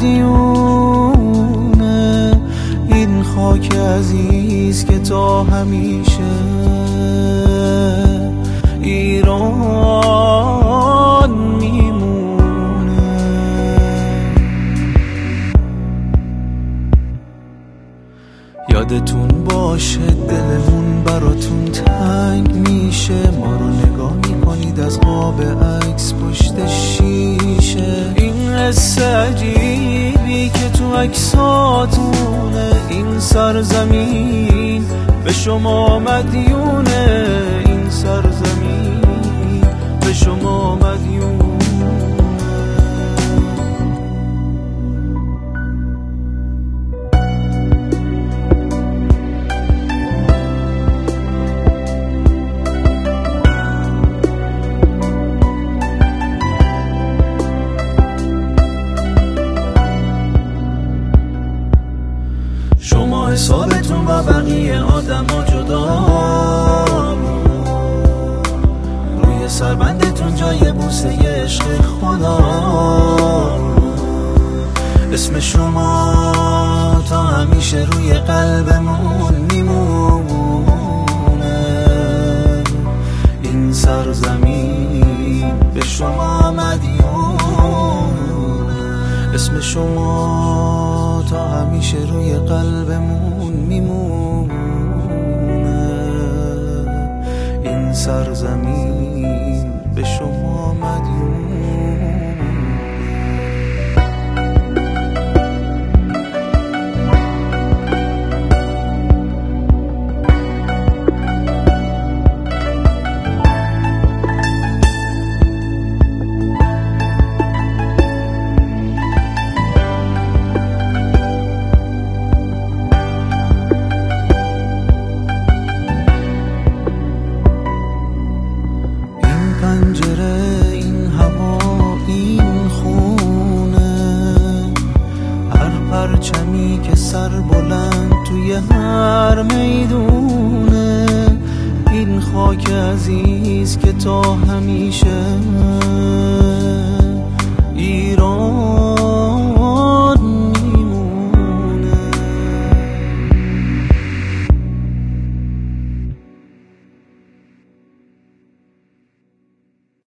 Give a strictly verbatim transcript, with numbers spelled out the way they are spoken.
مدیونه، این خاک عزیز که تا همیشه ایران میمونه. یادتون باشه دلمون براتون تنگ میشه، ما رو نگاه میکنید از قاب عکس پشت شیشه. این حس عجیبی که تو عکساتونه، این سرزمین به شما مدیونه، این سرزمین به شما مدیونه. شما حسابتون با بقیه آدم ها جدا، روی سربندتون جای بوسه عشق خدا. اسم شما تا همیشه روی قلبمون میمونه، این سرزمین به شما مدیونه. اسم شما تا همیشه روی قلبمون میمونه، این سرزمین به شما مدیونه. پنجره، این هوا، این خونه، هر پرچمی که سر بلند توی هر میدونه، این خاک عزیز که تا همیشه